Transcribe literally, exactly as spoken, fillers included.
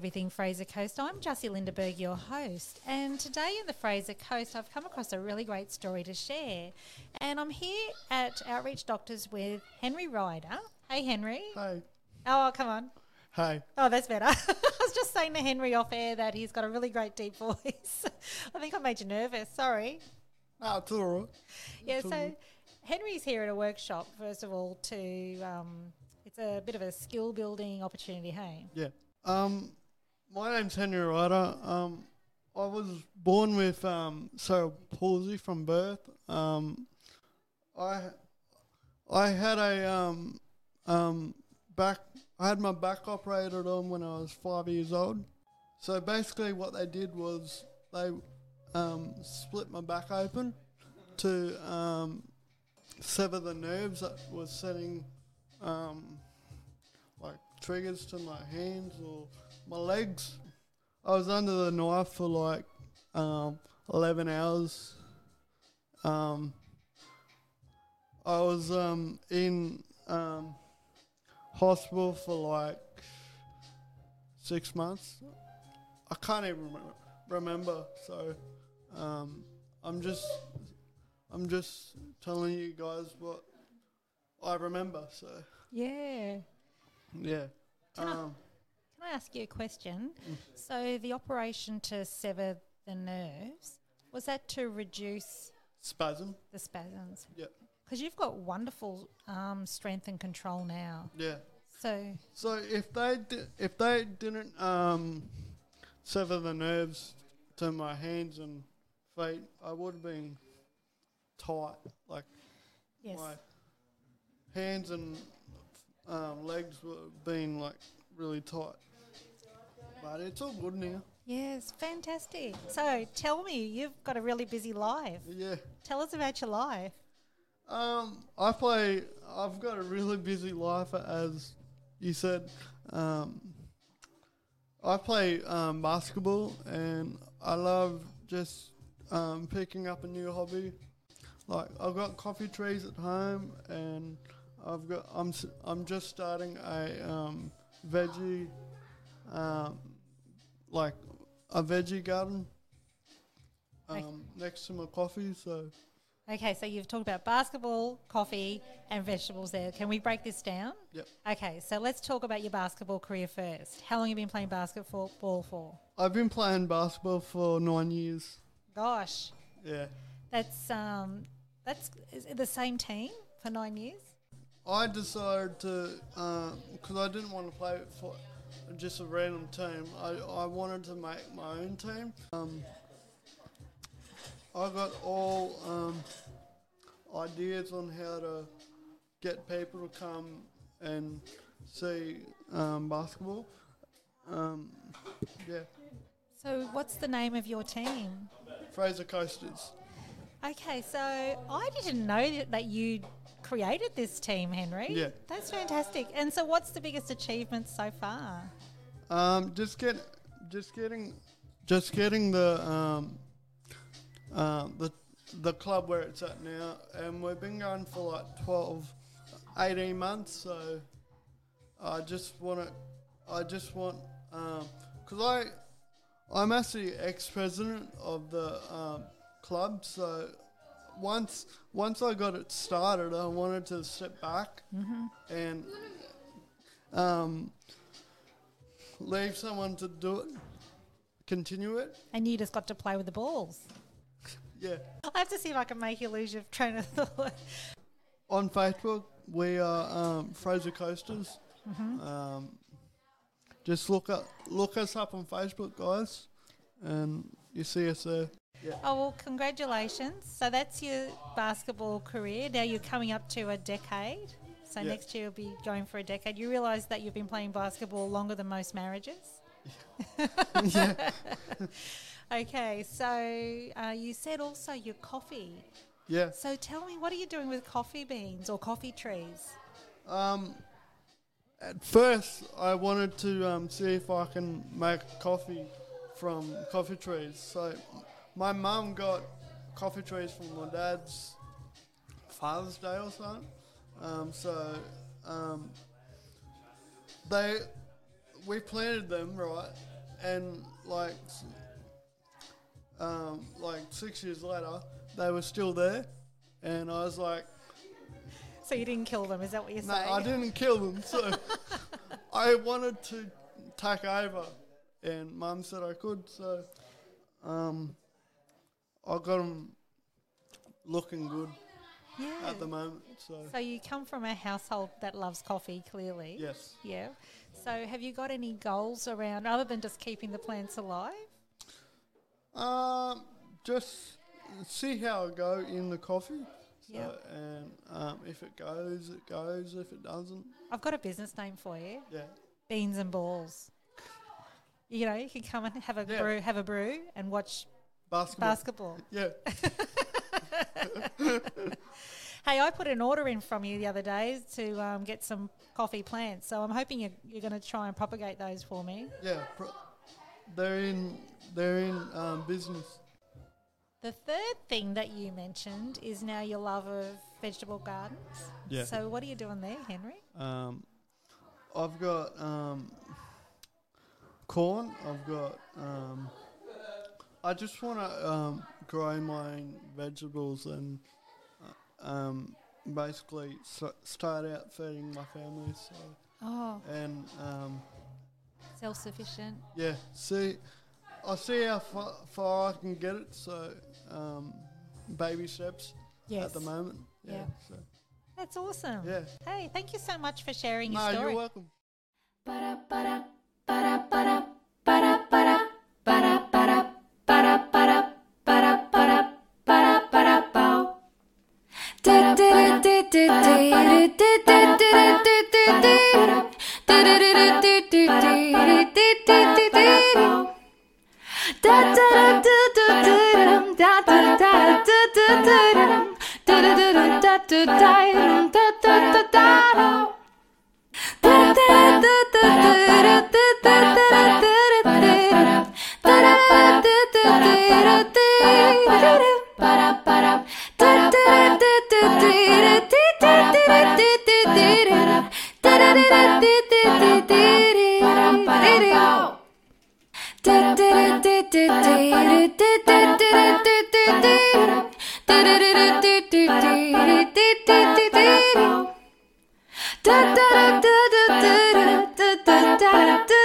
Everything Fraser Coast. I'm Jussie Lindeberg, your host, and today in the Fraser Coast I've come across a really great story to share. And I'm here at Outreach Doctors with Henry Ryder. Hey Henry. Hey. Oh, come on. Hey. Oh, that's better. I was just saying to Henry off air that he's got a really great deep voice. I think I made you nervous, sorry. No, it's all right. Yeah, It's all so right. Henry's here at a workshop, first of all, to, um, it's a bit of a skill building opportunity, hey? Yeah. Um, my name's Henry Ryder. Um, I was born with um, cerebral palsy from birth. Um, I I had a um, um, back. I had my back operated on when I was five years old. So basically, what they did was they um, split my back open to um, sever the nerves that was setting um, like triggers to my hands or my legs. I was under the knife for like um, eleven hours. Um, I was um, in um, hospital for like six months. I can't even rem- remember. So um, I'm just I'm just telling you guys what I remember. So Yeah. yeah. Can I- Um, Can I ask you a question? So the operation to sever the nerves, was that to reduce spasm. the spasms? Yeah. Because you've got wonderful um, strength and control now. Yeah. So, So if they di- if they didn't um, sever the nerves to my hands and feet, I would have been tight. Like yes. my hands and um, legs would have been like really tight. But it's all good now. Yes, fantastic. So tell me, you've got a really busy life. Yeah. Tell us about your life. Um, I play. I've got a really busy life, as you said. Um, I play um, basketball, and I love just um, picking up a new hobby. Like I've got coffee trees at home, and I've got. I'm. s- I'm just starting a um, veggie, um, like a veggie garden, Okay. um, next to my coffee. So. Okay, so you've talked about basketball, coffee, and vegetables there. Can we break this down? Yep. Okay, so let's talk about your basketball career first. How long have you been playing basketball for? I've been playing basketball for nine years. Gosh, Yeah. that's um, that's is it the same team for nine years. I decided to, because I didn't want to play for just a random team. I, I wanted to make my own team. Um, I got all um, ideas on how to get people to come and see um, basketball. Um, yeah, So what's the name of your team? Fraser Coasters. Okay, so I didn't know that- that you created this team, Henry. Yeah. That's fantastic. And so what's the biggest achievement so far? Um, just get, just getting, just getting the um, uh, the the club where it's at now, and we've been going for like twelve, eighteen months. So I just want to, I just want, because I, I'm actually ex-president of the um, club. So once once I got it started, I wanted to step back and um, leave someone to do it, continue it. And you just got to play with the balls. Yeah. I have to see if I can make you lose your train of thought. On Facebook, we are um, Fraser Coasters. Um, just look up, look us up on Facebook, guys, and you see us there. Yeah. Oh, well, congratulations. So that's your basketball career. Now you're coming up to a decade. So Yeah. next year you'll be going for a decade. You realise that you've been playing basketball longer than most marriages? Yeah. Okay, so uh, you said also your coffee. Yeah. So tell me, what are you doing with coffee beans or coffee trees? Um, at first, I wanted to um, see if I can make coffee from coffee trees. So my mum got coffee trees from my dad's Father's Day or something. Um, so um, they we planted them, right, and like s- um, like six years later, they were still there, and I was like, So you didn't kill them, is that what you're no, saying? I didn't kill them. So I wanted to take over, and Mum said I could. So um, I got them looking good Yeah. at the moment. So So you come from a household that loves coffee, clearly. yes. Yeah. So have you got any goals around, other than just keeping the plants alive? Um, just see how it go in the coffee. So, Yep. and um, if it goes, it goes. If it doesn't, I've got a business name for you. yeah. Beans and balls. You know, you can come and have a Yeah. brew, have a brew, and watch Basketball. basketball. Yeah. Hey, I put an order in from you the other day to um, get some coffee plants, so I'm hoping you're, you're going to try and propagate those for me. Yeah. Pro- they're in. They're in um, business. The third thing that you mentioned is now your love of vegetable gardens. Yeah. So what are you doing there, Henry? Um, I've got um, corn. I've got. Um, I just want to um, grow my own vegetables and uh, um, basically s- start out feeding my family. So Oh, and um, self-sufficient. yeah, see, I see how far, far I can get it. So um, baby steps Yes. at the moment. Yeah. Yeah. So, That's awesome. yeah. Hey, thank you so much for sharing your No, story. you're welcome. Da da da da da da da da da da